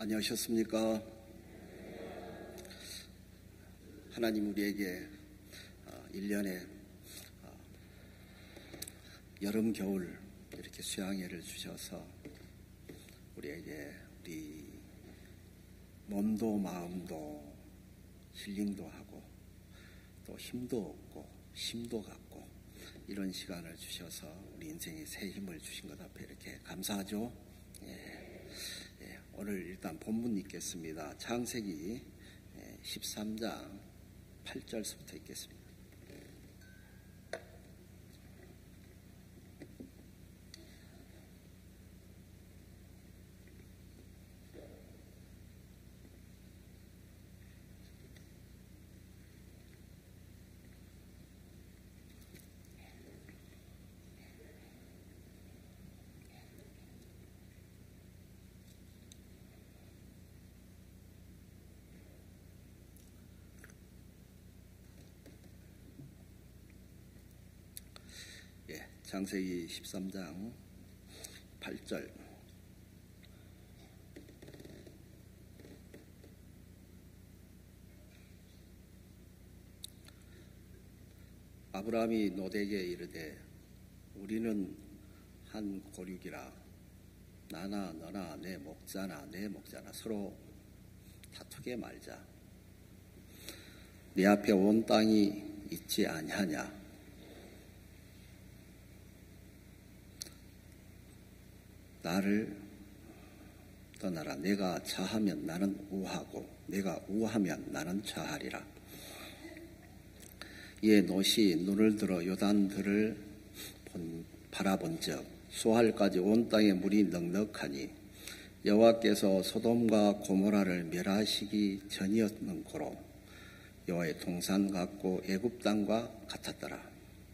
안녕하셨습니까? 하나님 우리에게 1년에 여름, 겨울 이렇게 수양회를 주셔서 우리에게 우리 몸도 마음도 힐링도 하고 또 힘도 얻고 심도 갖고 이런 시간을 주셔서 우리 인생에 새 힘을 주신 것 앞에 이렇게 감사하죠. 오늘 일단 본문 읽겠습니다. 창세기 13장 8절부터 읽겠습니다. 창세기 13장 8절. 아브라함이 롯에게 이르되 우리는 한 고륙이라 나나 너나 내 목자나 내 목자나 서로 다투게 말자. 네 앞에 온 땅이 있지 아니하냐. 나를 떠나라. 내가 좌하면 나는 우하고 내가 우하면 나는 좌하리라. 이에 롯이 눈을 들어 요단들을 바라본즉 소할까지 온 땅에 물이 넉넉하니 여호와께서 소돔과 고모라를 멸하시기 전이었는 고로 여호와의 동산 같고 애굽 땅과 같았더라.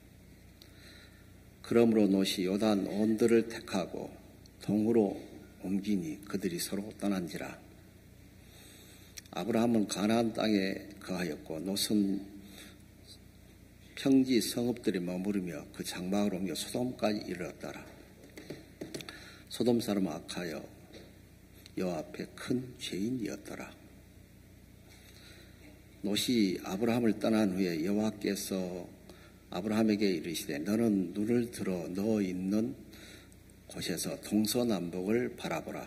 그러므로 롯이 요단 온들을 택하고 동으로 옮기니 그들이 서로 떠난지라. 아브라함은 가나안 땅에 거하였고 롯은 평지 성읍들에 머무르며 그 장막을 옮겨 소돔까지 이르렀더라. 소돔 사람은 악하여 여호와 앞에 큰 죄인이었더라. 롯이 아브라함을 떠난 후에 여호와께서 아브라함에게 이르시되 너는 눈을 들어 너 있는 곳에서 동서남북을 바라보라.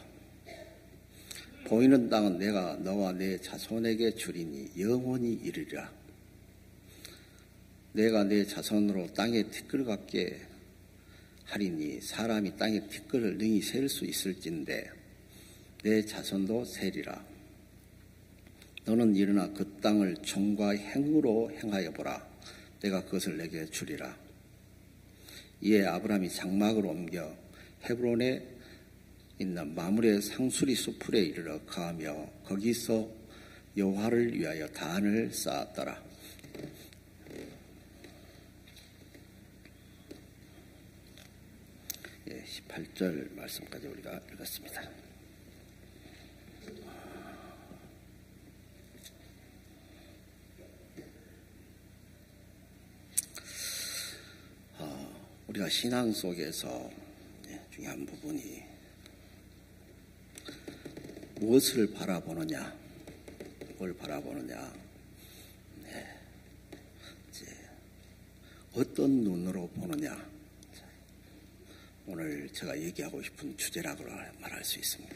보이는 땅은 내가 너와 내 자손에게 주리니 영원히 이르리라. 내가 내 자손으로 땅에 티끌 같게 하리니 사람이 땅에 티끌을 능히 셀 수 있을진데 내 자손도 세리라. 너는 일어나 그 땅을 종과 행으로 행하여 보라. 내가 그것을 내게 주리라. 이에 아브라함이 장막을 옮겨 헤브론에 있는 마므레 상수리 수풀에 이르러 거하며 거기서 여호와를 위하여 단을 쌓았더라. 18절 말씀까지 우리가 읽었습니다. 우리가 신앙 속에서 중요한 부분이 무엇을 바라보느냐, 뭘 바라보느냐, 이제 어떤 눈으로 보느냐. 오늘 제가 얘기하고 싶은 주제라고 말할 수 있습니다.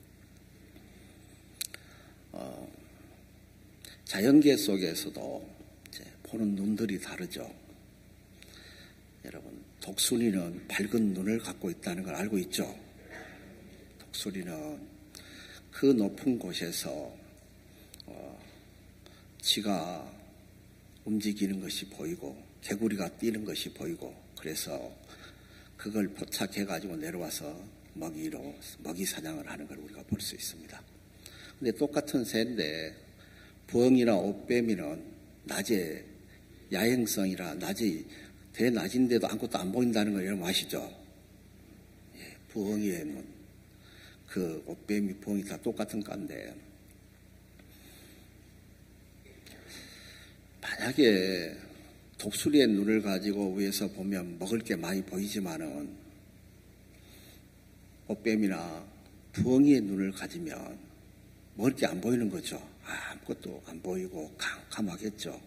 자연계 속에서도 이제 보는 눈들이 다르죠. 여러분, 독수리는 밝은 눈을 갖고 있다는 걸 알고 있죠? 독수리는 그 높은 곳에서 지가 움직이는 것이 보이고 개구리가 뛰는 것이 보이고 그래서 그걸 포착해가지고 내려와서 먹이 사냥을 하는 걸 우리가 볼 수 있습니다. 근데 똑같은 새인데 부엉이나 옷뱀이는 낮에 야행성이라 낮에 대낮인데도 아무것도 안 보인다는 걸 여러분 아시죠? 부엉이의 눈, 그 옷뱀이 부엉이 다 똑같은 건데 만약에 독수리의 눈을 가지고 위에서 보면 먹을 게 많이 보이지만은 옷뱀이나 부엉이의 눈을 가지면 먹을 게 안 보이는 거죠. 아무것도 안 보이고 캄캄하겠죠.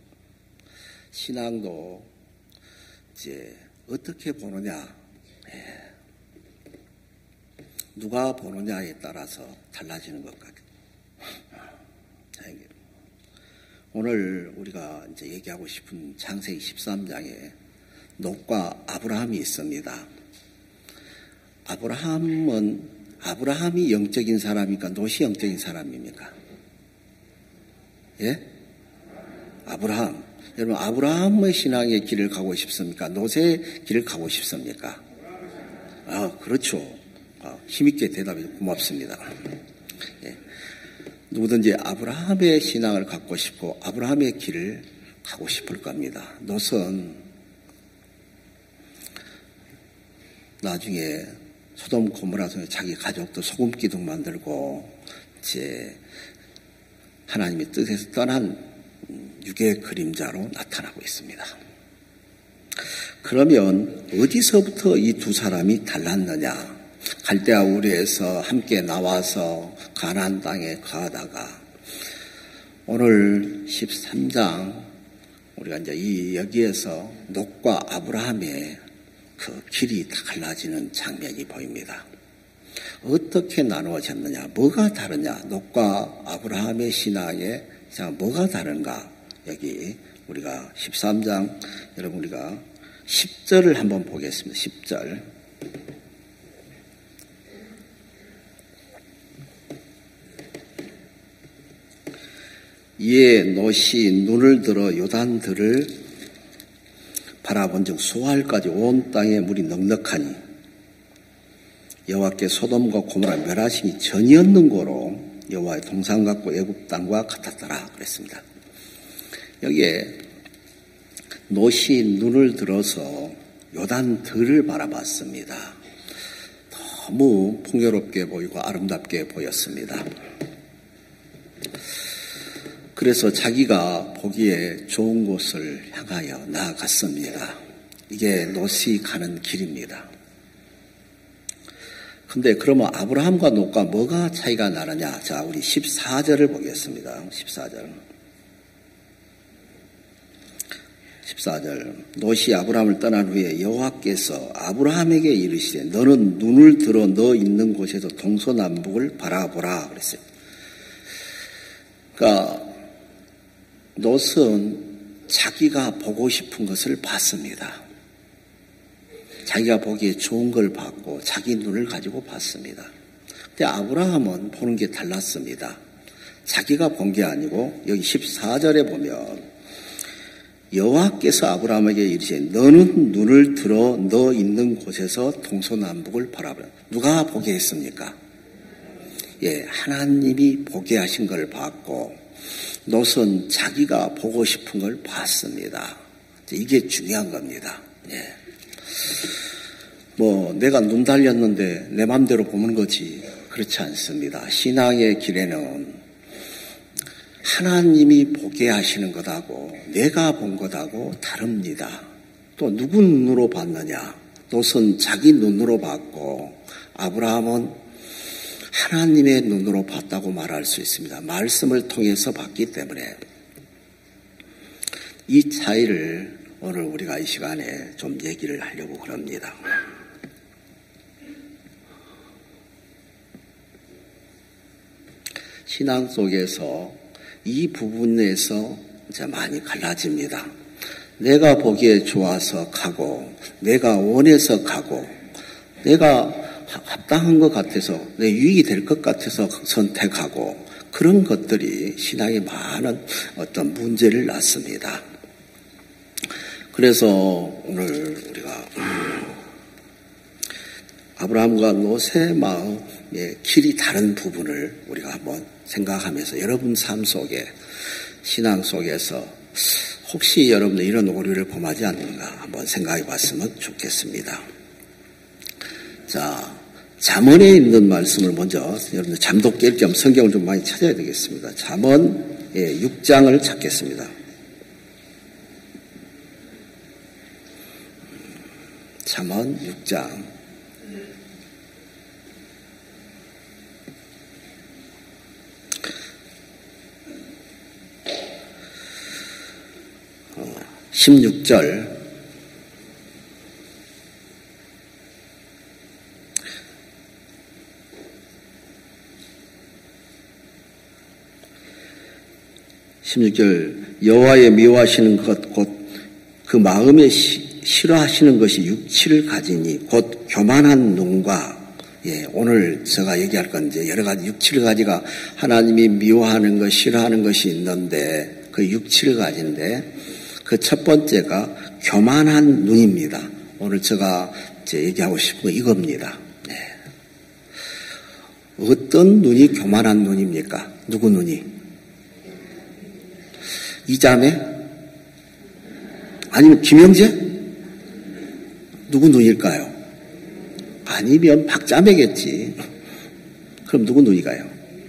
신앙도 이제 어떻게 보느냐, 누가 보느냐에 따라서 달라지는 것 같아요. 오늘 우리가 이제 얘기하고 싶은 창세기 13장에 롯과 아브라함이 있습니다. 아브라함이 영적인 사람입니까? 롯이 영적인 사람입니까? 예? 아브라함. 여러분, 아브라함의 신앙의 길을 가고 싶습니까? 롯의 길을 가고 싶습니까? 그렇죠. 힘있게 대답해 고맙습니다. 예. 누구든지 아브라함의 신앙을 갖고 싶고 아브라함의 길을 가고 싶을 겁니다. 롯은 나중에 소돔 고모라 중에 자기 가족도 소금 기둥 만들고 이제 하나님의 뜻에서 떠난 육의 그림자로 나타나고 있습니다. 그러면 어디서부터 이 두 사람이 달랐느냐? 갈대아 우르에서 함께 나와서 가나안 땅에 거하다가 오늘 13장 우리가 이제 여기에서 롯과 아브라함의 그 길이 달라지는 장면이 보입니다. 어떻게 나누어졌느냐? 뭐가 다르냐? 롯과 아브라함의 신앙에 뭐가 다른가? 여기 우리가 13장 여러분 우리가 10절을 한번 보겠습니다. 10절. 이에 롯이 눈을 들어 요단들을 바라본즉 수알까지 온 땅에 물이 넉넉하니 여호와께 소돔과 고모라 멸하심이 전이었는 고로 여호와의 동상 같고 애굽 땅과 같았더라 그랬습니다. 여기에 롯이 눈을 들어서 요단들을 바라봤습니다. 너무 풍요롭게 보이고 아름답게 보였습니다. 그래서 자기가 보기에 좋은 곳을 향하여 나아갔습니다. 이게 롯이 가는 길입니다. 근데 그러면 아브라함과 롯과 뭐가 차이가 나느냐? 자, 우리 14절을 보겠습니다. 14절. 롯이 아브라함을 떠난 후에 여호와께서 아브라함에게 이르시되 너는 눈을 들어 너 있는 곳에서 동서남북을 바라보라 그랬어요. 그러니까 롯은 자기가 보고 싶은 것을 봤습니다. 자기가 보기에 좋은 걸 봤고 자기 눈을 가지고 봤습니다. 근데 아브라함은 보는 게 달랐습니다. 자기가 본 게 아니고 여기 14절에 보면 여호와께서 아브라함에게 이르시되 너는 눈을 들어 너 있는 곳에서 동서남북을 바라보라. 누가 보게 했습니까? 하나님이 보게 하신 걸 봤고 롯은 자기가 보고 싶은 걸 봤습니다. 이게 중요한 겁니다. 내가 눈 달렸는데 내 맘대로 보는 거지. 그렇지 않습니다. 신앙의 길에는 하나님이 보게 하시는 것하고 내가 본 것하고 다릅니다. 또 누구 눈으로 봤느냐? 롯은 자기 눈으로 봤고 아브라함은 하나님의 눈으로 봤다고 말할 수 있습니다. 말씀을 통해서 봤기 때문에 이 차이를 오늘 우리가 이 시간에 좀 얘기를 하려고 그럽니다. 신앙 속에서 이 부분에서 이제 많이 갈라집니다. 내가 보기에 좋아서 가고 내가 원해서 가고 내가 합당한 것 같아서 내 유익이 될 것 같아서 선택하고 그런 것들이 신앙에 많은 어떤 문제를 낳습니다. 그래서 오늘 우리가 아브라함과 롯의 마음의 길이 다른 부분을 우리가 한번 생각하면서 여러분 삶 속에 신앙 속에서 혹시 여러분들 이런 오류를 범하지 않는가 한번 생각해 봤으면 좋겠습니다. 자, 잠언에 있는 말씀을 먼저 여러분들 잠도 깰 겸 성경을 좀 많이 찾아야 되겠습니다. 잠언 6장을 찾겠습니다. 잠언 6장. 16절 여호와의 미워하시는 것 곧 그 마음에 싫어하시는 것이 육치를 가지니 곧 교만한 눈과 오늘 제가 얘기할 건 이제 여러 가지 육치를 가지가 하나님이 미워하는 것 싫어하는 것이 있는데 그 육치를 가진데 그 첫 번째가 교만한 눈입니다. 오늘 제가 이제 얘기하고 싶은 건 이겁니다. 어떤 눈이 교만한 눈입니까? 누구 눈이? 이자매? 아니면 김영재? 누구 눈일까요? 아니면 박자매겠지. 그럼 누구 눈이가요?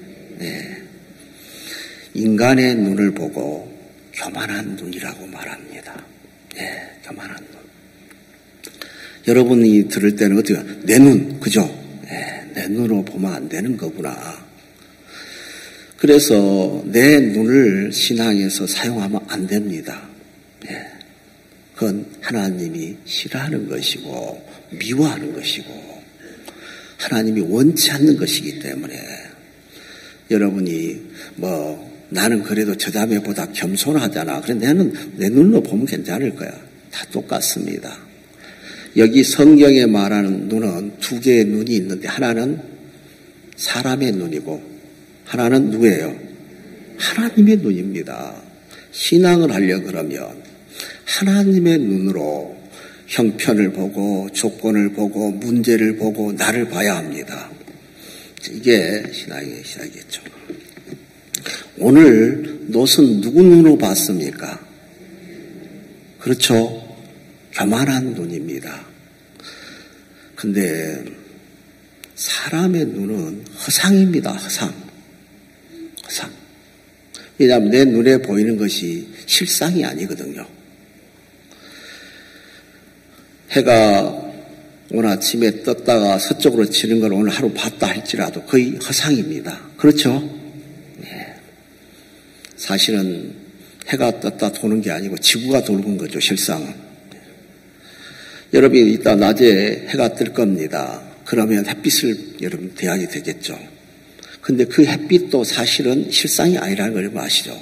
인간의 눈을 보고 교만한 눈이라고 말합니다. 교만한 눈. 여러분이 들을 때는 어떻게 내 눈, 그죠? 내 눈으로 보면 안 되는 거구나. 그래서 내 눈을 신앙에서 사용하면 안 됩니다. 그건 하나님이 싫어하는 것이고 미워하는 것이고 하나님이 원치 않는 것이기 때문에 여러분이 나는 그래도 저 자매보다 겸손하잖아. 그래 내 눈으로 보면 괜찮을 거야. 다 똑같습니다. 여기 성경에 말하는 눈은 두 개의 눈이 있는데 하나는 사람의 눈이고 하나는 누구예요? 하나님의 눈입니다. 신앙을 하려 그러면 하나님의 눈으로 형편을 보고 조건을 보고 문제를 보고 나를 봐야 합니다. 이게 신앙의 시작이겠죠. 오늘 롯은 누구 눈으로 봤습니까? 그렇죠. 교만한 눈입니다. 근데 사람의 눈은 허상입니다. 허상. 왜냐하면 내 눈에 보이는 것이 실상이 아니거든요. 해가 오늘 아침에 떴다가 서쪽으로 치는 걸 오늘 하루 봤다 할지라도 거의 허상입니다. 그렇죠? 사실은 해가 떴다 도는 게 아니고 지구가 돌는 거죠, 실상은. 여러분이 이따 낮에 해가 뜰 겁니다. 그러면 햇빛을 여러분 대하게 되겠죠. 근데 그 햇빛도 사실은 실상이 아니라는 걸 아시죠?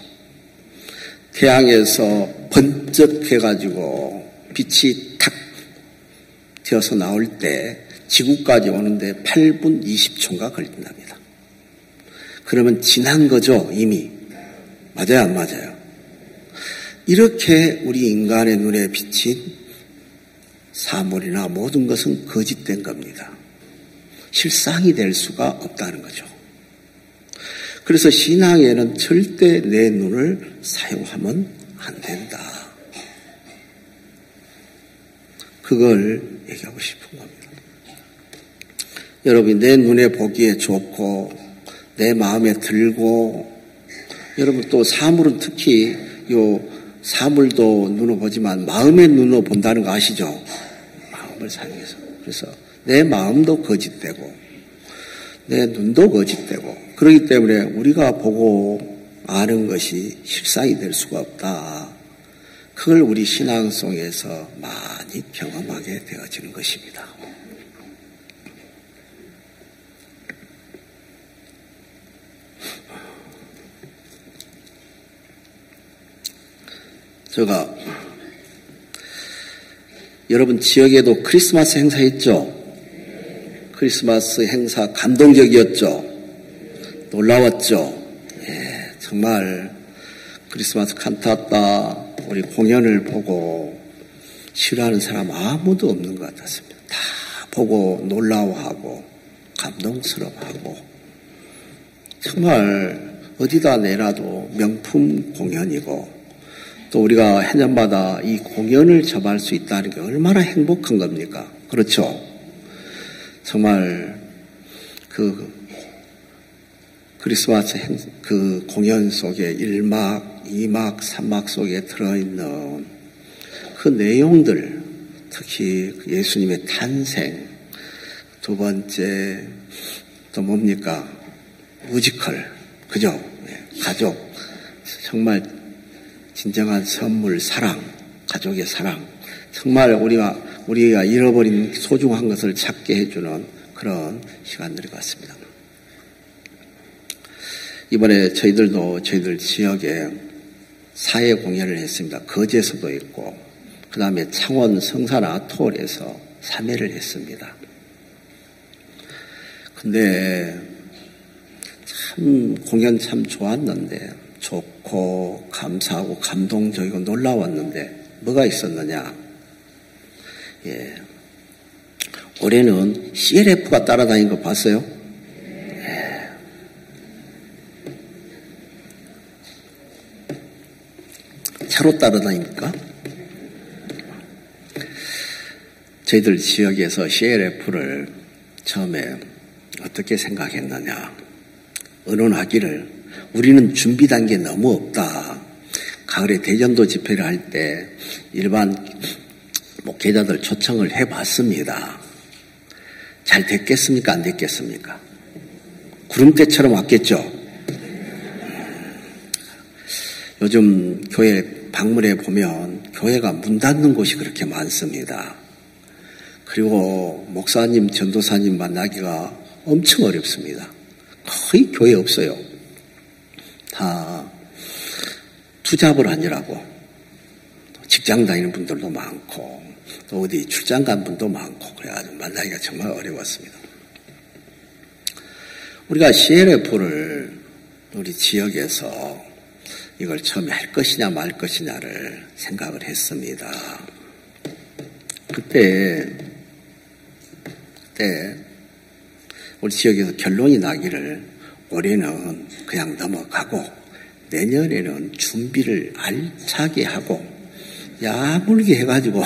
태양에서 번쩍해가지고 빛이 탁 튀어서 나올 때 지구까지 오는데 8분 20초가 걸린답니다. 그러면 지난 거죠, 이미. 맞아요, 안 맞아요? 이렇게 우리 인간의 눈에 비친 사물이나 모든 것은 거짓된 겁니다. 실상이 될 수가 없다는 거죠. 그래서 신앙에는 절대 내 눈을 사용하면 안 된다. 그걸 얘기하고 싶은 겁니다. 여러분, 내 눈에 보기에 좋고 내 마음에 들고 여러분 또 사물은 특히 사물도 눈으로 보지만 마음의 눈으로 본다는 거 아시죠? 마음을 사용해서. 그래서 내 마음도 거짓되고 내 눈도 거짓되고 그렇기 때문에 우리가 보고 아는 것이 실상이 될 수가 없다. 그걸 우리 신앙 속에서 많이 경험하게 되어지는 것입니다. 제가 여러분 지역에도 크리스마스 행사 했죠? 크리스마스 행사 감동적이었죠? 놀라웠죠? 정말 크리스마스 칸타타 우리 공연을 보고 싫어하는 사람 아무도 없는 것 같았습니다. 다 보고 놀라워하고 감동스러워하고 정말 어디다 내놔도 명품 공연이고 또 우리가 해년마다 이 공연을 접할 수 있다는 게 얼마나 행복한 겁니까? 그렇죠? 정말 그 크리스마스 그 공연 속에 1막, 2막, 3막 속에 들어있는 그 내용들, 특히 예수님의 탄생, 두 번째 또 뭡니까? 뮤지컬, 그죠? 가족, 정말 진정한 선물, 사랑, 가족의 사랑, 정말 우리가 잃어버린 소중한 것을 찾게 해주는 그런 시간들이 같습니다. 이번에 저희들 지역에 사회 공연을 했습니다. 거제에서도 있고, 그 다음에 창원 성산 아트홀에서 3회를 했습니다. 근데 참 공연 참 좋았는데, 좋고 감사하고 감동적이고 놀라웠는데 뭐가 있었느냐? 예, 올해는 CLF가 따라다닌 거 봤어요? 예. 차로 따라다닙니까? 저희들 지역에서 CLF를 처음에 어떻게 생각했느냐? 의논하기를 우리는 준비 단계 너무 없다. 가을에 대전도 집회를 할 때 일반 목회자들 초청을 해봤습니다. 잘 됐겠습니까? 안 됐겠습니까? 구름대처럼 왔겠죠? 요즘 교회 방문해 보면 교회가 문 닫는 곳이 그렇게 많습니다. 그리고 목사님, 전도사님 만나기가 엄청 어렵습니다. 거의 교회 없어요. 다 투잡을 하느라고 직장 다니는 분들도 많고 또 어디 출장 간 분도 많고 그래가지고 만나기가 정말 어려웠습니다. 우리가 CLF를 우리 지역에서 이걸 처음에 할 것이냐 말 것이냐를 생각을 했습니다. 그때 우리 지역에서 결론이 나기를 올해는 그냥 넘어가고 내년에는 준비를 알차게 하고 야물게 해가지고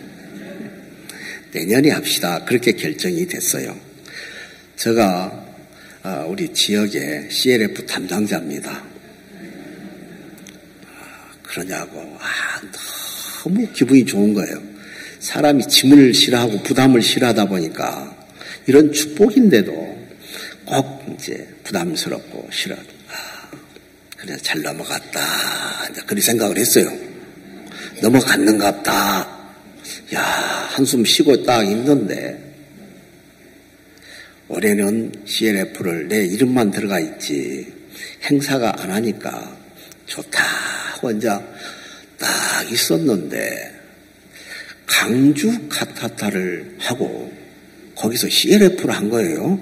내년에 합시다. 그렇게 결정이 됐어요. 제가 우리 지역의 CLF 담당자입니다. 그러냐고 너무 기분이 좋은 거예요. 사람이 짐을 싫어하고 부담을 싫어하다 보니까 이런 축복인데도 꼭 이제 부담스럽고 싫어. 그래서 잘 넘어갔다. 이제 그런 생각을 했어요. 넘어갔는갑다. 야, 한숨 쉬고 딱 있는데 올해는 CLF를 내 이름만 들어가 있지 행사가 안 하니까 좋다 하고 이제 딱 있었는데 강주 카타타를 하고 거기서 CLF를 한 거예요.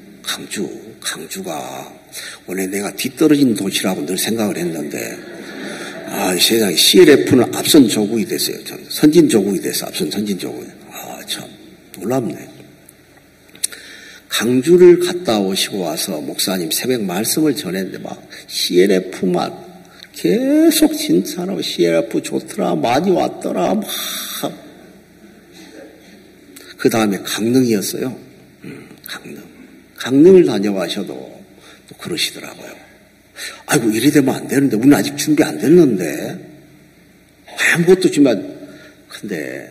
강주가 원래 내가 뒤떨어진 도시라고 늘 생각을 했는데 세상에 CLF는 앞선 조국이 됐어요. 선진 조국이 됐어. 앞선 선진 조국이. 참 놀랍네. 강주를 갔다 오시고 와서 목사님 새벽 말씀을 전했는데 막 CLF만 계속 칭찬하고 CLF 좋더라. 많이 왔더라. 막. 그 다음에 강릉이었어요. 강릉을 다녀와셔도 또 그러시더라고요. 아이고 이래 되면 안 되는데 우리는 아직 준비 안 됐는데 아무것도 준비 안. 근데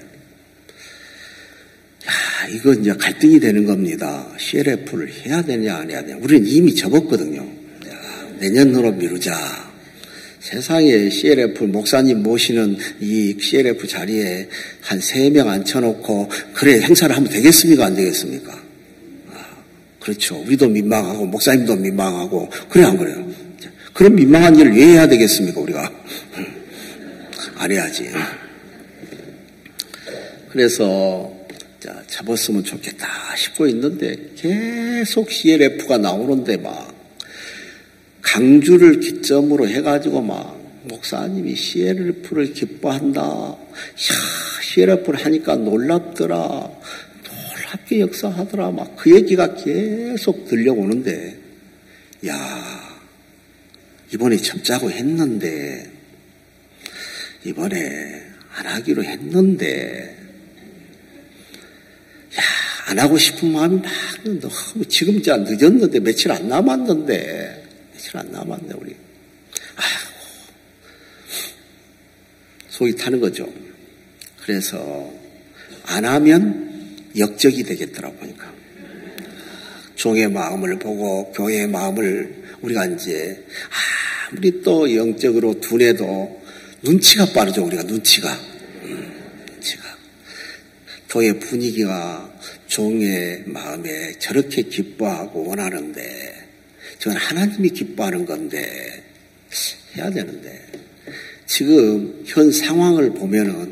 이거 이제 갈등이 되는 겁니다. CLF를 해야 되냐 안 해야 되냐. 우리는 이미 접었거든요. 내년으로 미루자. 세상에 CLF 목사님 모시는 이 CLF 자리에 한 3명 앉혀놓고 그래 행사를 하면 되겠습니까? 안 되겠습니까? 그렇죠. 우리도 민망하고 목사님도 민망하고 그래 안 그래요? 그런 민망한 일을 왜 해야 되겠습니까? 우리가 안 해야지. 그래서 접었으면 좋겠다 싶고 있는데 계속 CLF가 나오는데 막 강주를 기점으로 해가지고 막 목사님이 CLF를 기뻐한다. CLF를 하니까 놀랍더라. 놀랍게 역사하더라. 막 그 얘기가 계속 들려오는데 이번에 접자고 했는데 이번에 안 하기로 했는데 안 하고 싶은 마음이 막 너무 지금 진짜 늦었는데 며칠 안 남았는데 우리 속이 타는 거죠. 그래서 안 하면 역적이 되겠더라고 보니까 종의 마음을 보고 교회의 마음을 우리가 이제 아무리 또 영적으로 둔해도 눈치가 빠르죠. 우리가 눈치가 교회 분위기가 종의 마음에 저렇게 기뻐하고 원하는데, 저건 하나님이 기뻐하는 건데 해야 되는데, 지금 현 상황을 보면은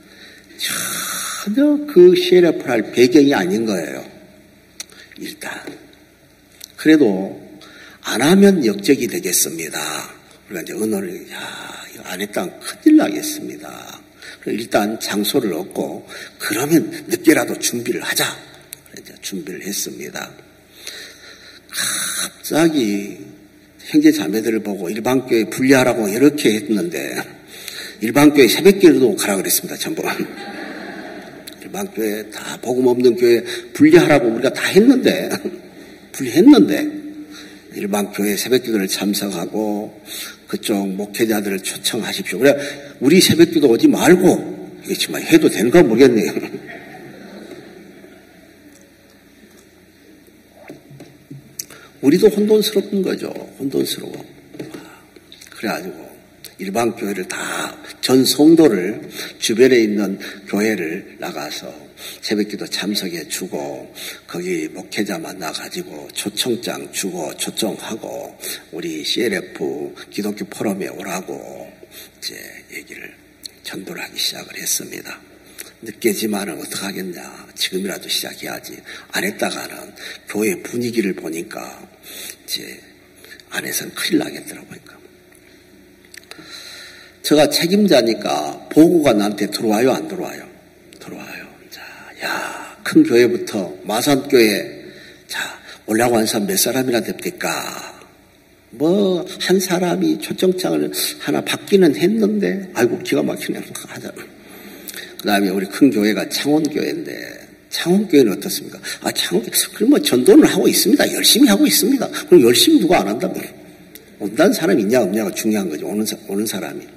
전혀 그 CLF를 할 배경이 아닌 거예요. 일단 그래도 안 하면 역적이 되겠습니다. 우리가 이제 언어를 이거 안 했다면 큰일 나겠습니다. 일단 장소를 얻고 그러면 늦게라도 준비를 하자. 그래서 준비를 했습니다. 갑자기 형제 자매들을 보고 일반교회 분리하라고 이렇게 했는데, 일반교회 새벽기도도 가라 그랬습니다. 전부 일반교회 다 복음 없는 교회 분리하라고 우리가 다 했는데 분리했는데 일반교회 새벽기도를 참석하고 그쪽 목회자들을 초청하십시오. 그래 우리 새벽기도 오지 말고, 이게 정말 해도 되는가 모르겠네요. 우리도 혼돈스러운 거죠. 혼돈스러워. 그래가지고 일반 교회를 다, 전 성도를, 주변에 있는 교회를 나가서 새벽기도 참석해 주고, 거기 목회자 만나가지고 초청장 주고 초청하고, 우리 CLF 기독교 포럼에 오라고 이제 얘기를 전도를 하기 시작을 했습니다. 늦게지만은 어떡하겠냐. 지금이라도 시작해야지. 안 했다가는 교회 분위기를 보니까 이제 안에서는 큰일 나겠더라고요. 제가 책임자니까 보고가 나한테 들어와요, 안 들어와요? 들어와요. 자, 큰 교회부터 마산교회, 자, 올라고 한 사람 몇 사람이나 됩니까? 뭐, 한 사람이 초청장을 하나 받기는 했는데, 아이고, 기가 막히네. 하자. 그 다음에 우리 큰 교회가 창원교회인데, 창원교회는 어떻습니까? 창원교회, 그럼 뭐 전도는 하고 있습니다. 열심히 하고 있습니다. 그럼 열심히 누가 안 한다면? 온다는 사람이 있냐, 없냐가 중요한 거죠. 오는 사람이.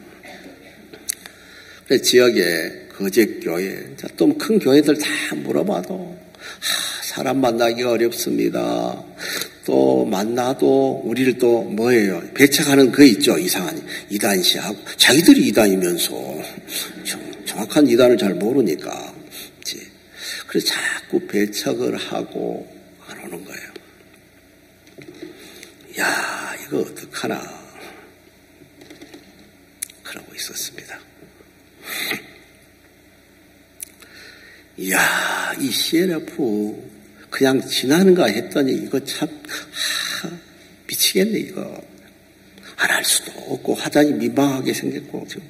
그래서 지역에 거제교회, 또 큰 교회들 다 물어봐도, 사람 만나기가 어렵습니다. 또 만나도 우리를 또 뭐예요? 배척하는 거 있죠. 이상한 이단시하고. 자기들이 이단이면서 정확한 이단을 잘 모르니까. 그래서 자꾸 배척을 하고 안 오는 거예요. 야, 이거 어떡하나. 그러고 있었습니다. 이야, 이 CLF 그냥 지나는가 했더니 이거 참 미치겠네. 이거 안 할 수도 없고 하자니 민망하게 생겼고 지금.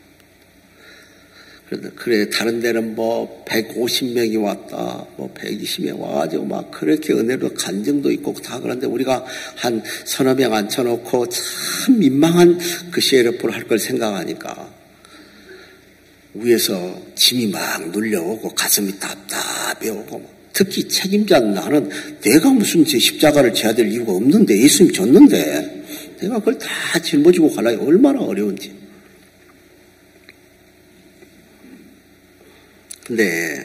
그래 다른 데는 뭐 150명이 왔다, 뭐 120명 와가지고 막 그렇게 은혜로 간증도 있고 다 그런데 우리가 한 서너 명 앉혀놓고 참 민망한 그 CLF를 할 걸 생각하니까 위에서 짐이 막 눌려오고 가슴이 답답해 오고, 특히 책임자는 나는 내가 무슨 제 십자가를 져야 될 이유가 없는데, 예수님 졌는데 내가 그걸 다 짊어지고 가려니 얼마나 어려운지. 근데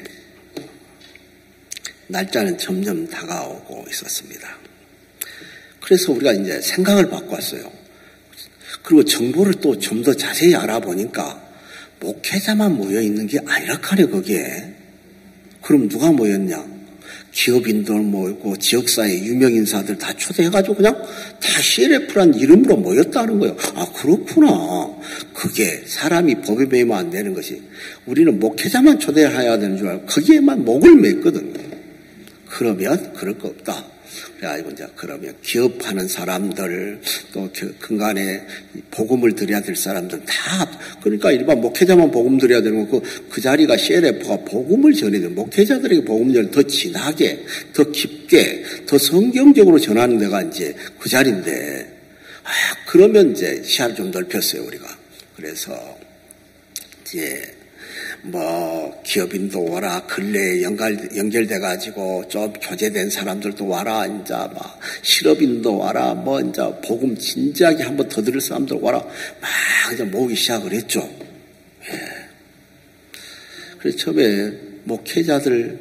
날짜는 점점 다가오고 있었습니다. 그래서 우리가 이제 생각을 바꿨어요. 그리고 정보를 또 좀 더 자세히 알아보니까 목회자만 모여있는 게 아니라 카네 거기에. 그럼 누가 모였냐? 기업인들 모이고 지역사회 유명인사들 다 초대해가지고 그냥 다 CLF란 이름으로 모였다는 거예요. 그렇구나. 그게 사람이 법에 매이면 안 되는 것이, 우리는 목회자만 초대해야 되는 줄 알고 거기에만 목을 맸거든요. 그러면 그럴 거 없다. 그래가지고 이제 그러면 기업하는 사람들, 또 근간에 복음을 드려야 될 사람들 다, 그러니까 일반 목회자만 복음 드려야 되는 거, 그 자리가 CLF가 복음을 전해야 돼요. 목회자들에게 복음을 더 진하게, 더 깊게, 더 성경적으로 전하는 데가 이제 그 자리인데, 그러면 이제 시야를 좀 넓혔어요, 우리가. 그래서 이제 뭐 기업인도 와라, 근래에 연결돼가지고 좀 교제된 사람들도 와라, 이제 막 실업인도 와라, 뭐 이제 복음 진지하게 한번 더 들을 사람들 와라, 막 이제 모으기 시작을 했죠. 예. 그래서 처음에 목회자들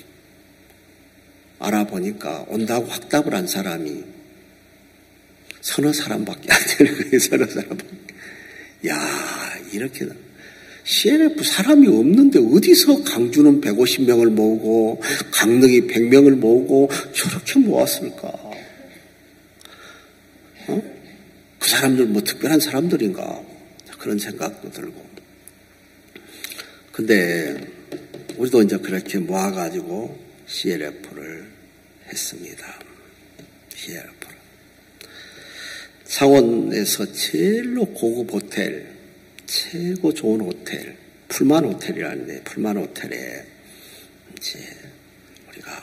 알아보니까 온다고 확답을 한 사람이 서너 사람밖에 안 되는 거예요. 서너 사람밖에. 야, 이렇게 CLF 사람이 없는데 어디서 강주는 150명을 모으고 강릉이 100명을 모으고 저렇게 모았을까? 그 사람들 뭐 특별한 사람들인가? 그런 생각도 들고. 근데 우리도 이제 그렇게 모아가지고 CLF를 했습니다. CLF를. 창원에서 제일로 고급 호텔, 최고 좋은 호텔, 풀만 호텔이라는데, 풀만 호텔에 이제 우리가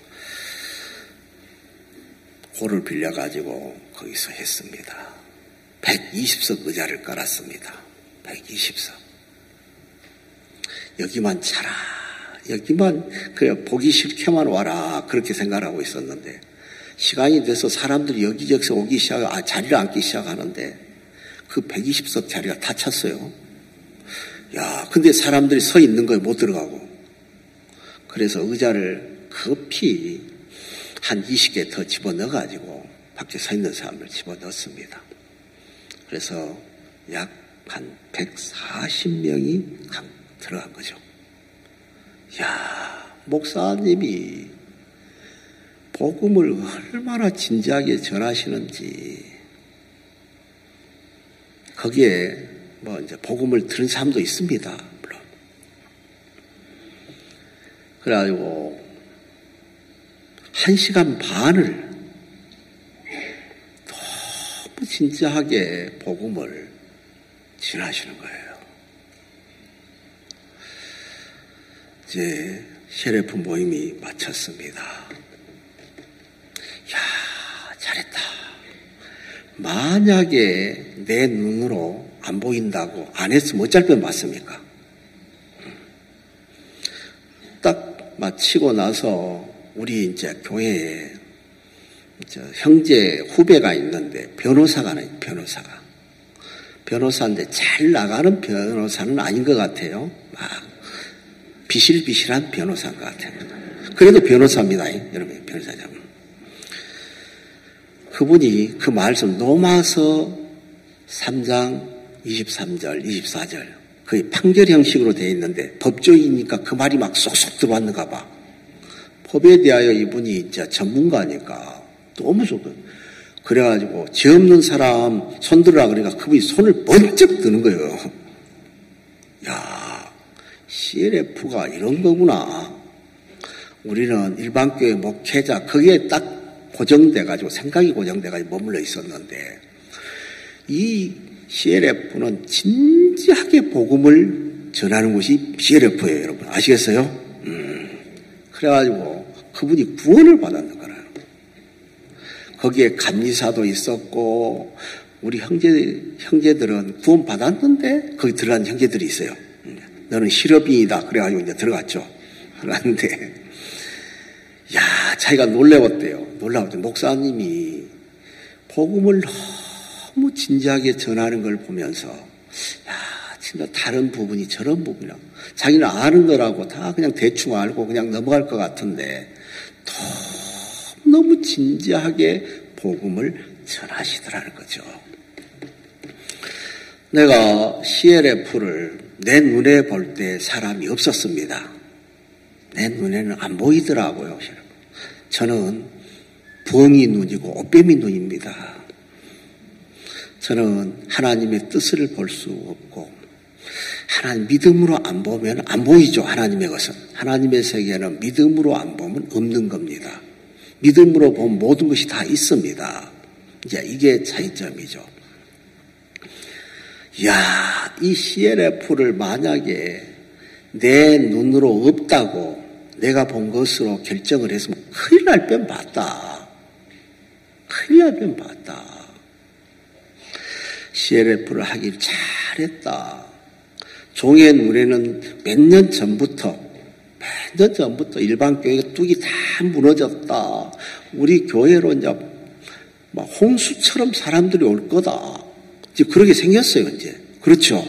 홀을 빌려가지고 거기서 했습니다. 120석 의자를 깔았습니다. 120석. 여기만 차라. 여기만 그래 보기 싫게만 와라. 그렇게 생각하고 있었는데 시간이 돼서 사람들이 여기저기서 오기 시작하고 자리를 앉기 시작하는데 그 120석 자리가 다 찼어요. 야, 근데 사람들이 서 있는 거에 못 들어가고. 그래서 의자를 급히 한 20개 더 집어넣어가지고 밖에 서 있는 사람을 집어넣었습니다. 그래서 약 한 140명이 들어간 거죠. 야, 목사님이 복음을 얼마나 진지하게 전하시는지. 거기에 뭐 이제 복음을 들은 사람도 있습니다. 물론. 그래가지고 1시간 반을 너무 진지하게 복음을 전하시는 거예요. 이제 CLF 모임이 마쳤습니다. 야, 잘했다. 만약에 내 눈으로 안 보인다고 안 했으면 어쩔 뻔 맞습니까? 딱 마치고 나서 우리 이제 교회에 형제 후배가 있는데 변호사가 있어요. 변호사인데 잘 나가는 변호사는 아닌 것 같아요. 막 비실비실한 변호사인 것 같아요. 그래도 변호사입니다. 여러분, 변호사죠. 그분이 그 말씀 로마서 3장 23절, 24절 거의 판결 형식으로 되어 있는데 법조이니까 그 말이 막 쏙쏙 들어왔는가 봐. 법에 대하여 이분이 이제 전문가니까 너무 좋거든요. 그래가지고 죄 없는 사람 손 들으라 그러니까 그분이 손을 번쩍 드는 거예요. 야, CLF가 이런 거구나. 우리는 일반교회 목회자 거기에 딱 고정돼가지고 생각이 고정돼가지고 머물러 있었는데 이 CLF는 진지하게 복음을 전하는 곳이 CLF예요, 여러분. 아시겠어요? 그래가지고 그분이 구원을 받았는 거라. 거기에 감리사도 있었고 우리 형제들은 구원 받았는데 거기 들어간 형제들이 있어요. 너는 실업인이다. 그래가지고 이제 들어갔죠. 그런데 야, 자기가 놀라웠대요. 목사님이 복음을 너무 진지하게 전하는 걸 보면서 야, 진짜 다른 부분이 저런 부분이라고. 자기는 아는 거라고 다 그냥 대충 알고 그냥 넘어갈 것 같은데 너무 진지하게 복음을 전하시더라는 거죠. 내가 CLF를 내 눈에 볼 때 사람이 없었습니다. 내 눈에는 안 보이더라고요. 저는 부엉이 눈이고 옷뱀이 눈입니다. 저는 하나님의 뜻을 볼 수 없고 하나님 믿음으로 안 보면 안 보이죠. 하나님의 것은. 하나님의 세계는 믿음으로 안 보면 없는 겁니다. 믿음으로 보면 모든 것이 다 있습니다. 이제 이게 차이점이죠. 야, 이 CLF를 만약에 내 눈으로 없다고 내가 본 것으로 결정을 했으면 큰일 날 뻔 봤다. 큰일 날 뻔 봤다. CLF를 하길 잘했다. 종의 눈에는 몇 년 전부터 일반 교회가 뚝이 다 무너졌다. 우리 교회로 이제 막 홍수처럼 사람들이 올 거다. 이제 그렇게 생겼어요, 이제. 그렇죠.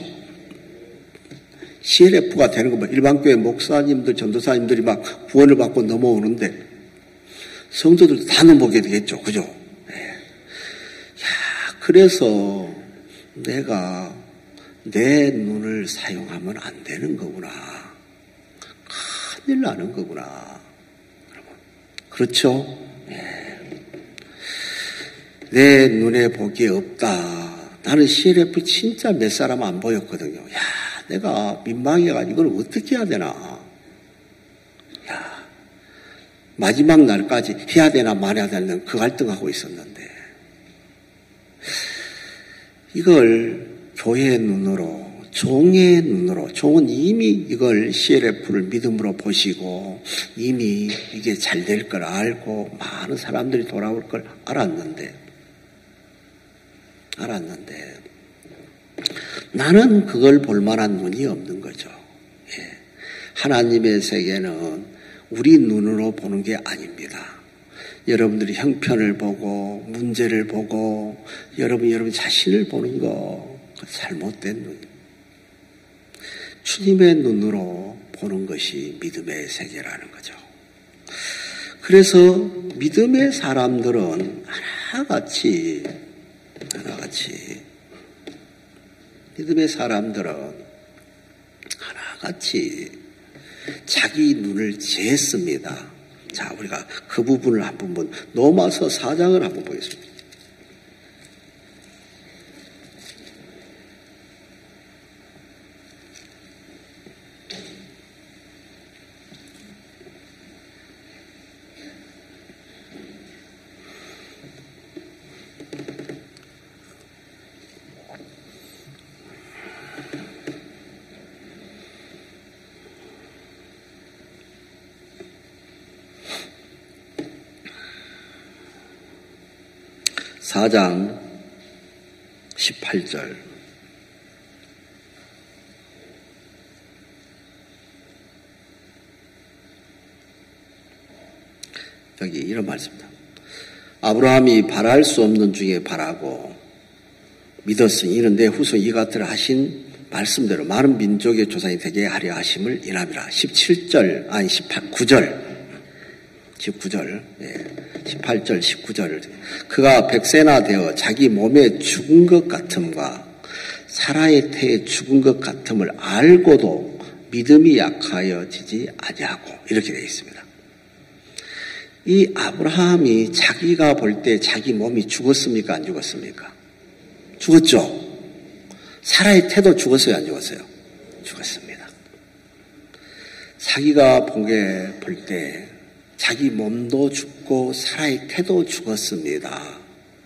CLF가 되는 거 봐. 일반 교회 목사님들, 전도사님들이 막 구원을 받고 넘어오는데 성도들도 다 넘어오게 되겠죠. 그죠? 네. 야, 그래서 내가 내 눈을 사용하면 안 되는 거구나. 큰일 나는 거구나. 그렇죠? 내 눈에 복이 없다. 나는 CLF 진짜 몇 사람 안 보였거든요. 야, 내가 민망해가지고 이걸 어떻게 해야 되나. 야, 마지막 날까지 해야 되나 말아야 되나 그 갈등하고 있었는데 이걸 교회의 눈으로, 종의 눈으로, 종은 이미 이걸 CLF를 믿음으로 보시고 이미 이게 잘 될 걸 알고 많은 사람들이 돌아올 걸 알았는데 나는 그걸 볼 만한 눈이 없는 거죠. 예. 하나님의 세계는 우리 눈으로 보는 게 아닙니다. 여러분들이 형편을 보고 문제를 보고 여러분 자신을 보는 거 잘못된 눈. 주님의 눈으로 보는 것이 믿음의 세계라는 거죠. 그래서 믿음의 사람들은 하나같이 믿음의 사람들은 하나같이 자기 눈을 쟀습니다. 자, 우리가 그 부분을 한번 로마서 4장을 한번 보겠습니다. 사장 18절. 여기 이런 말씀입니다. 아브라함이 바랄 수 없는 중에 바라고 믿었으니 이는 내 후손 이같으라 하신 말씀대로 많은 민족의 조상이 되게 하려 하심을 인함이라. 17절, 아니 9절. 19절, 18절, 19절. 그가 백세나 되어 자기 몸에 죽은 것 같음과 사라의 태에 죽은 것 같음을 알고도 믿음이 약하여지지 아니하고 이렇게 되어 있습니다. 이 아브라함이 자기가 볼 때 자기 몸이 죽었습니까? 안 죽었습니까? 죽었죠. 사라의 태도 죽었어요? 안 죽었어요? 죽었습니다. 자기가 볼 때 자기 몸도 죽고 사라의 태도 죽었습니다.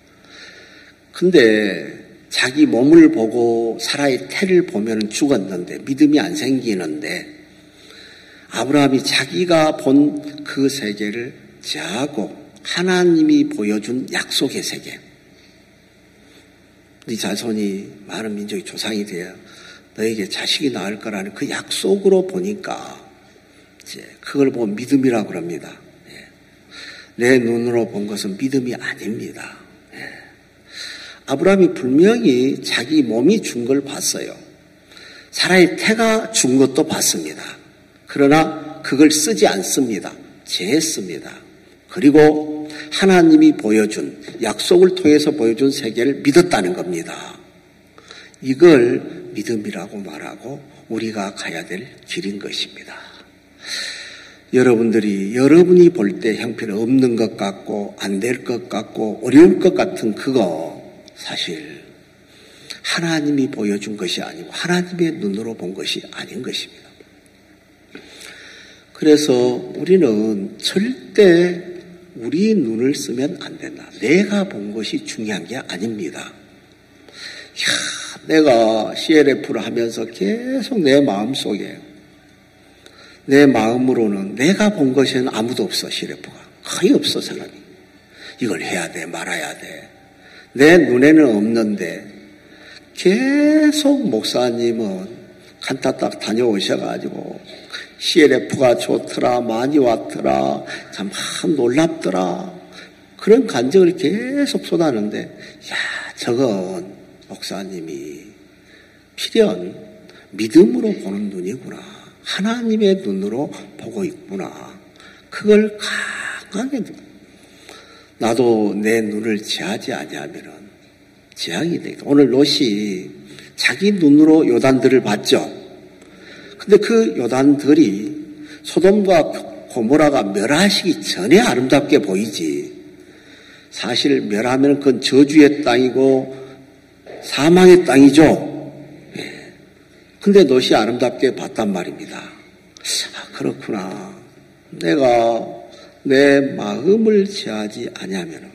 근데 자기 몸을 보고 사라의 태를 보면 죽었는데 믿음이 안 생기는데 아브라함이 자기가 본 그 세계를 제하고 하나님이 보여준 약속의 세계. 네 자손이 많은 민족의 조상이 되어 너에게 자식이 낳을 거라는 그 약속으로 보니까 이제 그걸 보고 믿음이라고 그럽니다. 내 눈으로 본 것은 믿음이 아닙니다. 아브라함이 분명히 자기 몸이 죽은 걸 봤어요. 사라의 태가 죽은 것도 봤습니다. 그러나 그걸 쓰지 않습니다. 쟀습니다. 그리고 하나님이 보여준 약속을 통해서 보여준 세계를 믿었다는 겁니다. 이걸 믿음이라고 말하고 우리가 가야 될 길인 것입니다. 여러분이 볼 때 형편 없는 것 같고 안 될 것 같고 어려울 것 같은 그거 사실 하나님이 보여준 것이 아니고 하나님의 눈으로 본 것이 아닌 것입니다. 그래서 우리는 절대 우리 눈을 쓰면 안 된다. 내가 본 것이 중요한 게 아닙니다. 내가 CLF를 하면서 계속 내 마음속에 내 마음으로는 내가 본 것에는 아무도 없어. CLF가 거의 없어. 사람이 이걸 해야 돼 말아야 돼. 내 눈에는 없는데 계속 목사님은 간타딱 다녀오셔가지고 CLF가 좋더라, 많이 왔더라, 참 놀랍더라, 그런 간증을 계속 쏟아내는데, 야, 저건 목사님이 필연 믿음으로 보는 눈이구나, 하나님의 눈으로 보고 있구나, 그걸 강하게 나도 내 눈을 제하지 아니하면은 재앙이 되겠다. 오늘 롯이 자기 눈으로 요단들을 봤죠. 근데 그 요단들이 소돔과 고모라가 멸하시기 전에 아름답게 보이지. 사실 멸하면 그건 저주의 땅이고 사망의 땅이죠. 근데 롯이 아름답게 봤단 말입니다. 그렇구나. 내가 내 마음을 제하지 아니하면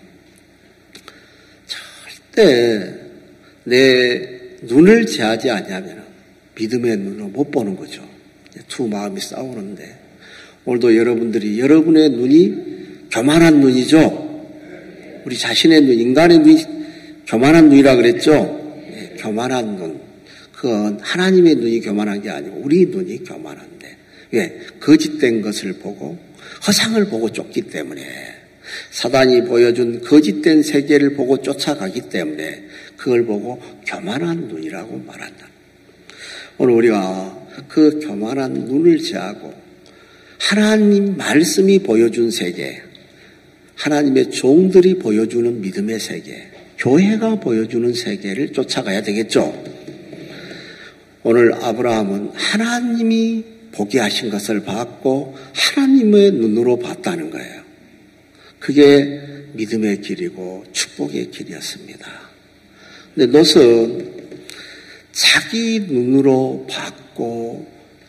절대 내 눈을 제하지 아니하면 믿음의 눈으로 못 보는 거죠. 두 마음이 싸우는데 오늘도 여러분의 눈이 교만한 눈이죠. 우리 자신의 눈, 인간의 눈이 교만한 눈이라 그랬죠. 교만한 눈. 그건 하나님의 눈이 교만한 게 아니고 우리 눈이 교만한데. 왜? 거짓된 것을 보고 허상을 보고 쫓기 때문에 사단이 보여준 거짓된 세계를 보고 쫓아가기 때문에 그걸 보고 교만한 눈이라고 말한다. 오늘 우리가 그 교만한 눈을 제하고 하나님 말씀이 보여준 세계, 하나님의 종들이 보여주는 믿음의 세계, 교회가 보여주는 세계를 쫓아가야 되겠죠. 오늘 아브라함은 하나님이 보게 하신 것을 봤고 하나님의 눈으로 봤다는 거예요. 그게 믿음의 길이고 축복의 길이었습니다. 근데 롯은 자기 눈으로 봤고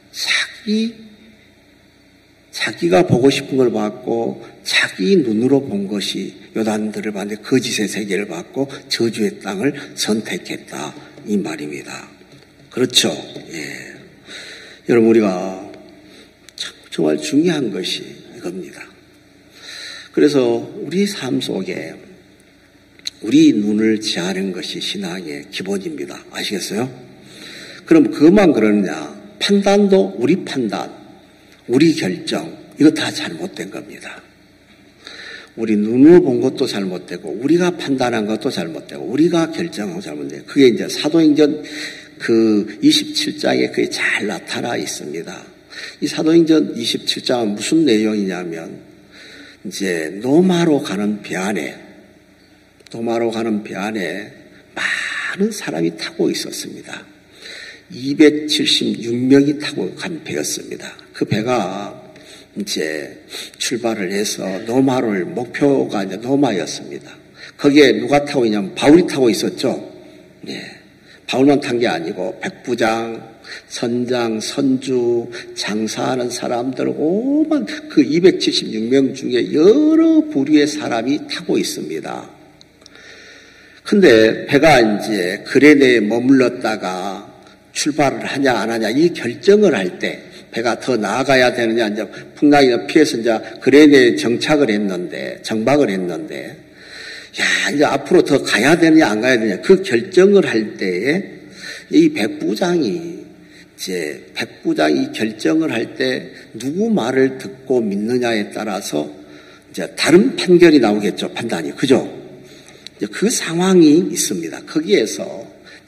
자기가 보고 싶은 걸 봤고 자기 눈으로 본 것이 요단들을 봤는데 거짓의 세계를 봤고 저주의 땅을 선택했다 이 말입니다. 그렇죠. 예. 여러분 우리가 정말 중요한 것이 이겁니다. 그래서 우리 삶 속에 우리 눈을 제하는 것이 신앙의 기본입니다. 아시겠어요? 그럼 그것만 그러느냐? 판단도 우리 판단, 우리 결정 이거 다 잘못된 겁니다. 우리 눈으로 본 것도 잘못되고 우리가 판단한 것도 잘못되고 우리가 결정하고 잘못되고 그게 이제 사도행전 그 27장에 그게 잘 나타나 있습니다. 이 사도행전 27장은 무슨 내용이냐면 이제 노마로 가는 배 안에 많은 사람이 타고 있었습니다. 276명이 타고 간 배였습니다. 그 배가 이제 출발을 해서 노마를 목표가 이제 노마였습니다. 거기에 누가 타고 있냐면 바울이 타고 있었죠. 네. 바울만 탄 게 아니고 백부장, 선장, 선주, 장사하는 사람들 오만 그 276명 중에 여러 부류의 사람이 타고 있습니다. 근데 배가 이제 그레네에 머물렀다가 출발을 하냐 안 하냐 이 결정을 할 때 배가 더 나아가야 되느냐 이제 풍랑이 피해서 이제 그레네에 정박을 했는데 야 이제 앞으로 더 가야 되느냐 안 가야 되느냐 그 결정을 할 때에 이 백부장이 결정을 할 때 누구 말을 듣고 믿느냐에 따라서 이제 다른 판결이 나오겠죠. 판단이 그죠? 그 상황이 있습니다. 거기에서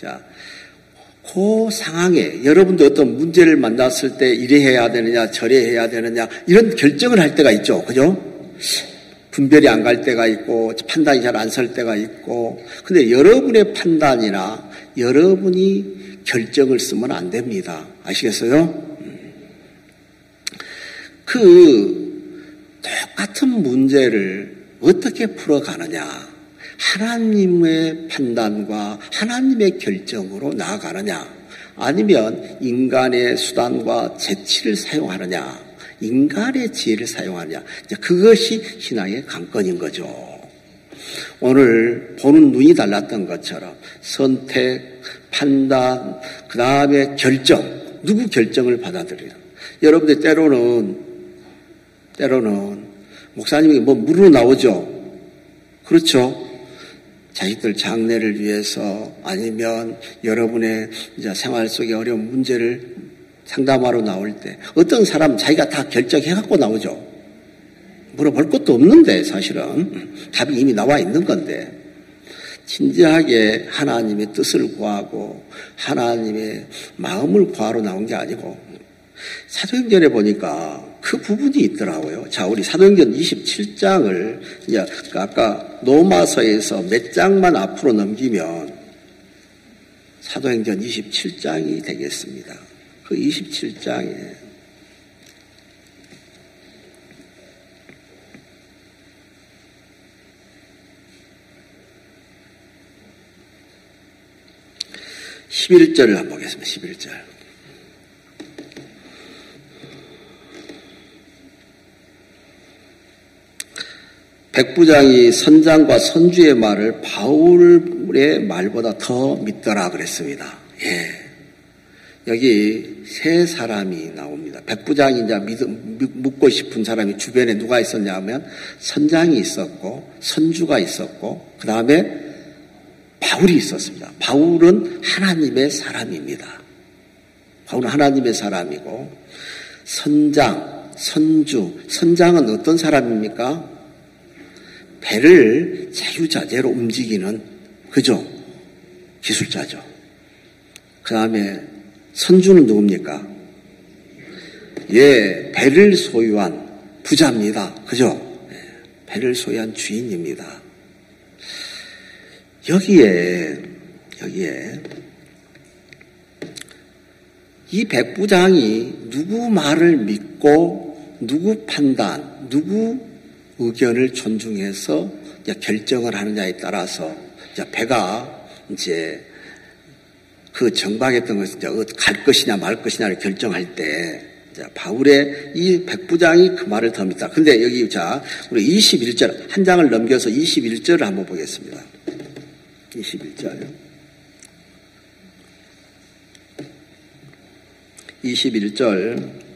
그 상황에 여러분도 어떤 문제를 만났을 때 이래 해야 되느냐 저래 해야 되느냐 이런 결정을 할 때가 있죠. 그죠? 분별이 안 갈 때가 있고 판단이 잘 안 설 때가 있고 근데 여러분의 판단이나 여러분이 결정을 쓰면 안 됩니다. 아시겠어요? 그 똑같은 문제를 어떻게 풀어가느냐 하나님의 판단과 하나님의 결정으로 나아가느냐 아니면 인간의 수단과 재치를 사용하느냐 인간의 지혜를 사용하느냐 그것이 신앙의 관건인 거죠. 오늘 보는 눈이 달랐던 것처럼 선택, 판단, 그 다음에 결정 누구 결정을 받아들여요. 여러분들 때로는 목사님이 뭐 물어 나오죠. 그렇죠. 자식들 장래를 위해서 아니면 여러분의 이제 생활 속에 어려운 문제를 상담하러 나올 때 어떤 사람은 자기가 다 결정해갖고 나오죠. 물어볼 것도 없는데 사실은 답이 이미 나와 있는 건데 진지하게 하나님의 뜻을 구하고 하나님의 마음을 구하러 나온 게 아니고 사도행전에 보니까 그 부분이 있더라고요. 자, 우리 사도행전 27장을 이제 아까 로마서에서 몇 장만 앞으로 넘기면 사도행전 27장이 되겠습니다. 그 27장에 (11절을) 한번 보겠습니다. 11절. 백부장이 선장과 선주의 말을 바울의 말보다 더 믿더라 그랬습니다. 예. 여기 세 사람이 나옵니다. 백부장이 이제 묻고 싶은 사람이 주변에 누가 있었냐면 선장이 있었고 선주가 있었고 그 다음에 바울이 있었습니다. 바울은 하나님의 사람입니다. 바울은 하나님의 사람이고 선장, 선주, 선장은 어떤 사람입니까? 배를 자유자재로 움직이는 그죠? 기술자죠. 그 다음에 선주는 누굽니까? 예, 배를 소유한 부자입니다. 그죠? 배를 소유한 주인입니다. 여기에 이 백부장이 누구 말을 믿고 누구 판단, 누구 의견을 존중해서 결정을 하느냐에 따라서 배가 이제 그 정박했던 것을 갈 것이냐 말 것이냐를 결정할 때 바울의 이 백부장이 그 말을 더 믿다. 근데 여기 우리 21절 한 장을 넘겨서 21절을 한번 보겠습니다. 21절. 21절.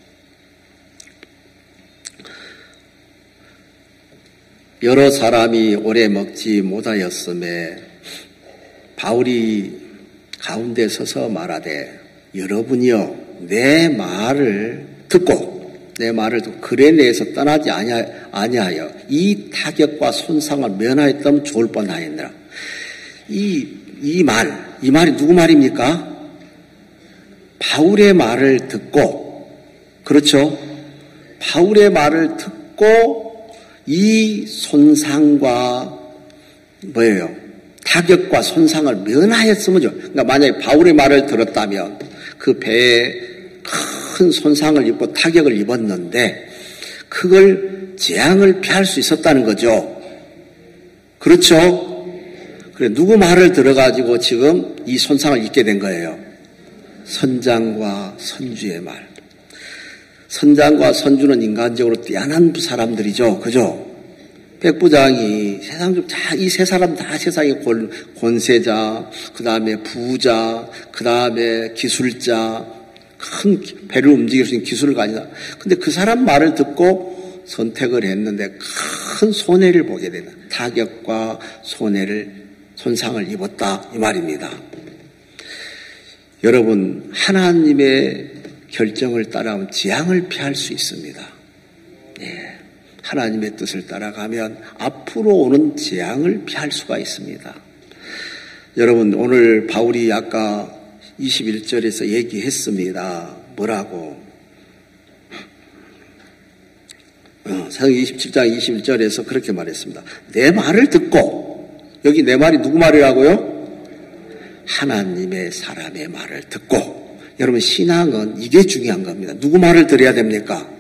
여러 사람이 오래 먹지 못하였음에 바울이 가운데 서서 말하되 여러분이여 내 말을 듣고 글에 내에서 떠나지 아니하여 이 타격과 손상을 면하였다면 좋을 뻔하였느라. 이 말이 누구 말입니까? 바울의 말을 듣고, 그렇죠? 바울의 말을 듣고 이 손상과 타격과 손상을 면하였으면요. 그러니까 만약에 바울의 말을 들었다면 그 배에 큰 손상을 입고 타격을 입었는데 그걸 재앙을 피할 수 있었다는 거죠. 그렇죠? 그래 누구 말을 들어가지고 지금 이 손상을 입게 된 거예요? 선장과 선주의 말. 선장과 선주는 인간적으로 뛰어난 사람들이죠. 그죠? 백부장이 이 세 사람 다 세상의 권세자, 그 다음에 부자, 그 다음에 기술자, 큰 배를 움직일 수 있는 기술을 가진 사람. 근데 그 사람 말을 듣고 선택을 했는데 큰 손해를 보게 되는 타격과 손상을 입었다. 이 말입니다. 여러분, 하나님의 결정을 따라가면 재앙을 피할 수 있습니다. 예, 하나님의 뜻을 따라가면 앞으로 오는 재앙을 피할 수가 있습니다. 여러분 오늘 바울이 아까 21절에서 얘기했습니다. 뭐라고? 사도행전 27장 21절에서 그렇게 말했습니다. 내 말을 듣고, 여기 내 말이 누구 말이라고요? 하나님의 사람의 말을 듣고. 여러분 신앙은 이게 중요한 겁니다. 누구 말을 들어야 됩니까?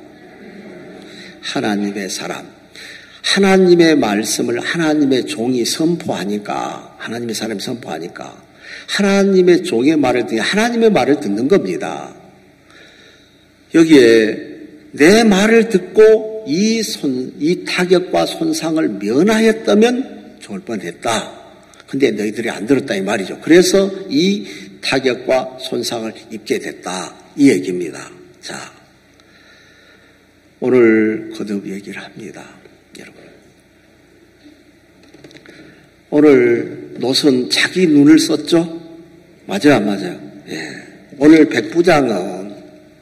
하나님의 사람. 하나님의 말씀을 하나님의 종이 선포하니까, 하나님의 사람이 선포하니까 하나님의 종의 말을 듣는, 하나님의 말을 듣는 겁니다. 여기에 내 말을 듣고 이 타격과 손상을 면하였다면 좋을 뻔했다. 근데 너희들이 안 들었다 이 말이죠. 그래서 이 타격과 손상을 입게 됐다 이 얘기입니다. 자, 오늘 거듭 얘기를 합니다. 여러분, 오늘 롯은 자기 눈을 썼죠? 맞아요 안 맞아요? 예. 오늘 백부장은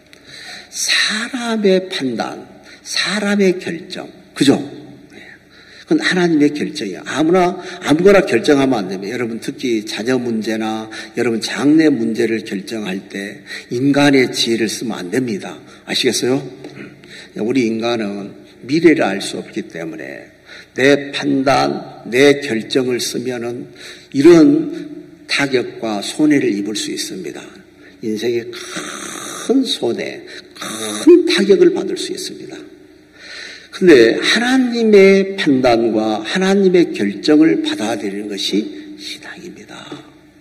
사람의 판단, 사람의 결정, 그죠? 그건 하나님의 결정이에요. 아무거나 결정하면 안 됩니다. 여러분 특히 자녀 문제나 여러분 장래 문제를 결정할 때 인간의 지혜를 쓰면 안 됩니다. 아시겠어요? 우리 인간은 미래를 알 수 없기 때문에 내 판단, 내 결정을 쓰면은 이런 타격과 손해를 입을 수 있습니다. 인생에 큰 손해, 큰 타격을 받을 수 있습니다. 근데 하나님의 판단과 하나님의 결정을 받아들이는 것이 신앙입니다.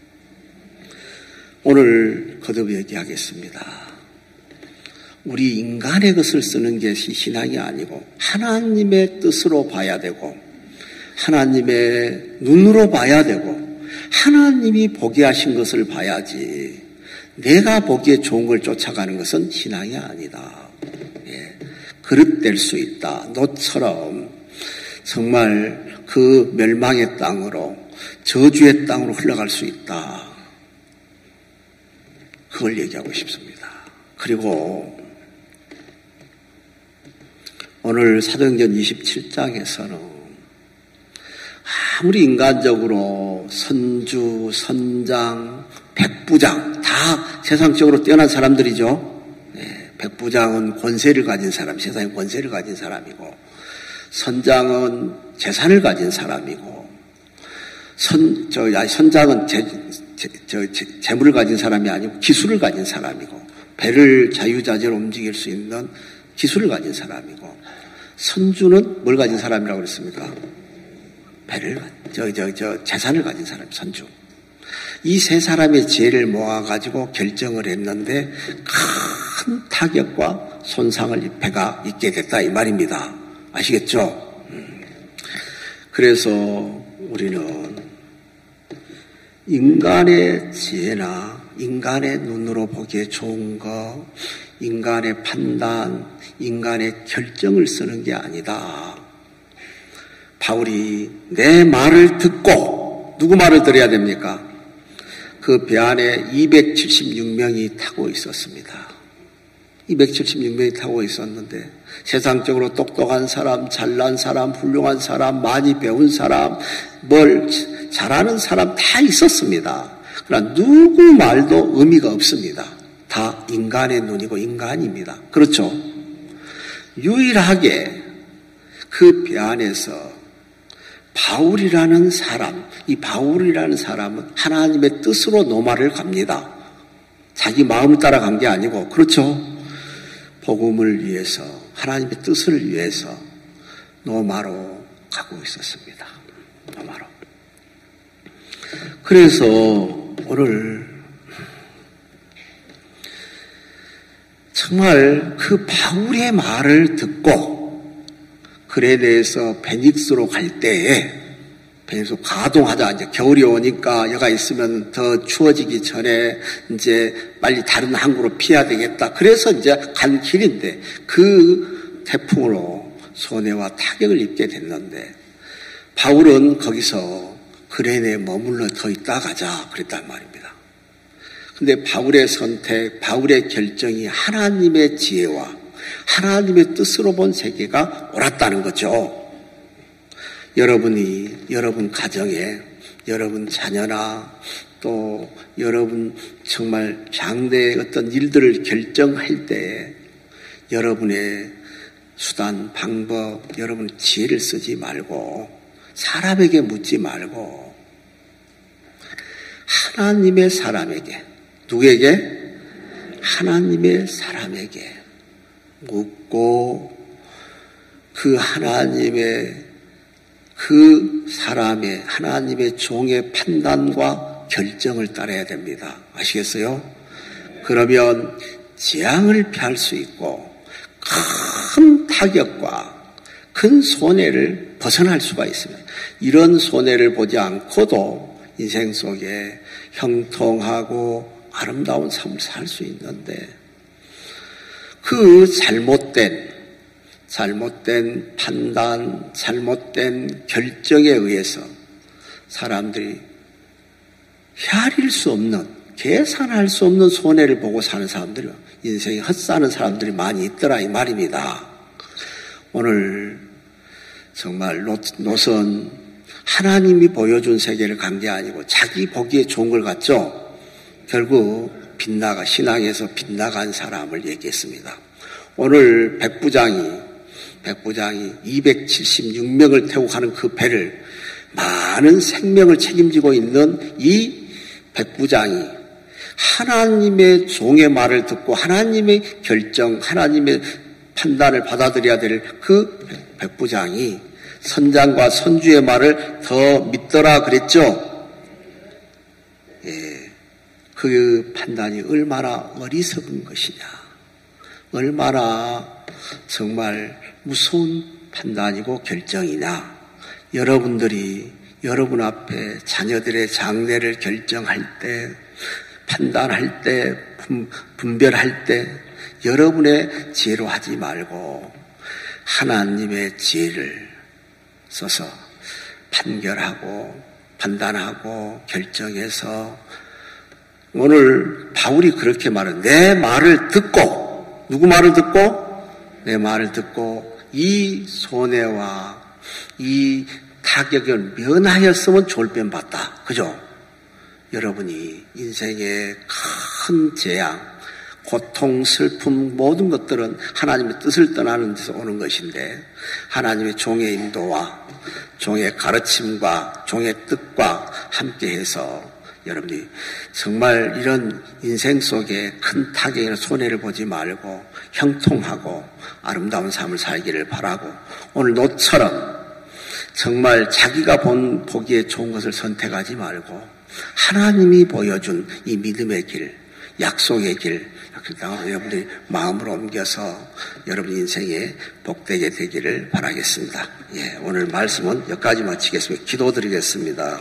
오늘 거듭 얘기하겠습니다. 우리 인간의 것을 쓰는 것이 신앙이 아니고 하나님의 뜻으로 봐야 되고 하나님의 눈으로 봐야 되고 하나님이 보게 하신 것을 봐야지 내가 보기에 좋은 걸 쫓아가는 것은 신앙이 아니다. 그릇 될 수 있다. 너처럼 정말 그 멸망의 땅으로 저주의 땅으로 흘러갈 수 있다. 그걸 얘기하고 싶습니다. 그리고 오늘 사도행전 27장에서는 아무리 인간적으로 선주, 선장, 백부장 다 세상적으로 뛰어난 사람들이죠. 백부장은 권세를 가진 사람, 세상에 권세를 가진 사람이고 선장은 재산을 가진 사람이고 선장은 재물을 가진 사람이 아니고 기술을 가진 사람이고 배를 자유자재로 움직일 수 있는 기술을 가진 사람이고 선주는 뭘 가진 사람이라고 그랬습니까? 재산을 가진 사람, 선주. 이 세 사람의 지혜를 모아가지고 결정을 했는데 큰 타격과 손상을 배가 있게 됐다 이 말입니다. 아시겠죠? 그래서 우리는 인간의 지혜나 인간의 눈으로 보기에 좋은 거, 인간의 판단, 인간의 결정을 쓰는 게 아니다. 바울이 내 말을 듣고 누구 말을 들어야 됩니까? 그 배 안에 276명이 타고 있었습니다. 276명이 타고 있었는데 세상적으로 똑똑한 사람, 잘난 사람, 훌륭한 사람, 많이 배운 사람, 뭘 잘하는 사람 다 있었습니다. 그러나 누구 말도 의미가 없습니다. 다 인간의 눈이고 인간입니다. 그렇죠? 유일하게 그 배 안에서 바울이라는 사람, 이 바울이라는 사람은 하나님의 뜻으로 노마를 갑니다. 자기 마음을 따라간 게 아니고, 그렇죠? 복음을 위해서, 하나님의 뜻을 위해서 노마로 가고 있었습니다. 노마로. 그래서 오늘 정말 그 바울의 말을 듣고 그레네에서 베닉스로 갈 때에 베닉스 가동하자. 이제 겨울이 오니까 여가 있으면 더 추워지기 전에 이제 빨리 다른 항구로 피해야 되겠다. 그래서 이제 간 길인데 그 태풍으로 손해와 타격을 입게 됐는데 바울은 거기서 그레네에 머물러 더 있다 가자 그랬단 말입니다. 근데 바울의 선택, 바울의 결정이 하나님의 지혜와 하나님의 뜻으로 본 세계가 옳았다는 거죠. 여러분 가정에, 여러분 자녀나 또 여러분 정말 장래의 어떤 일들을 결정할 때 여러분의 수단, 방법, 여러분 지혜를 쓰지 말고 사람에게 묻지 말고 하나님의 사람에게, 누구에게? 하나님의 사람에게 묻고 그 하나님의 그 사람의 하나님의 종의 판단과 결정을 따라야 됩니다. 아시겠어요? 그러면 재앙을 피할 수 있고 큰 타격과 큰 손해를 벗어날 수가 있습니다. 이런 손해를 보지 않고도 인생 속에 형통하고 아름다운 삶을 살 수 있는데 그 잘못된 판단, 잘못된 결정에 의해서 사람들이 헤아릴 수 없는, 계산할 수 없는 손해를 보고 사는 사람들이, 인생이 헛사는 사람들이 많이 있더라 이 말입니다. 오늘 정말 롯은 하나님이 보여준 세계를 간 게 아니고 자기 보기에 좋은 걸 갔죠. 결국 신앙에서 빗나간 사람을 얘기했습니다. 오늘 백부장이 276명을 태우고 가는 그 배를 많은 생명을 책임지고 있는 이 백부장이 하나님의 종의 말을 듣고 하나님의 결정, 하나님의 판단을 받아들여야 될 그 백부장이 선장과 선주의 말을 더 믿더라 그랬죠. 예, 그 판단이 얼마나 어리석은 것이냐, 얼마나 정말 무서운 판단이고 결정이냐. 여러분들이 여러분 앞에 자녀들의 장래를 결정할 때, 판단할 때, 분별할 때 여러분의 지혜로 하지 말고 하나님의 지혜를 써서 판결하고 판단하고 결정해서, 오늘 바울이 그렇게 말은 내 말을 듣고, 누구 말을 듣고? 내 말을 듣고 이 손해와 이 타격을 면하였으면 좋을 뻔 봤다. 그죠? 여러분이 인생의 큰 재앙, 고통, 슬픔, 모든 것들은 하나님의 뜻을 떠나는 데서 오는 것인데, 하나님의 종의 인도와 종의 가르침과 종의 뜻과 함께해서 여러분이 정말 이런 인생 속에 큰 타격이나 손해를 보지 말고 형통하고 아름다운 삶을 살기를 바라고, 오늘 롯처럼 정말 자기가 보기에 좋은 것을 선택하지 말고 하나님이 보여준 이 믿음의 길, 약속의 길, 여러분들이 마음으로 옮겨서 여러분 인생에 복되게 되기를 바라겠습니다. 예, 오늘 말씀은 여기까지 마치겠습니다. 기도드리겠습니다.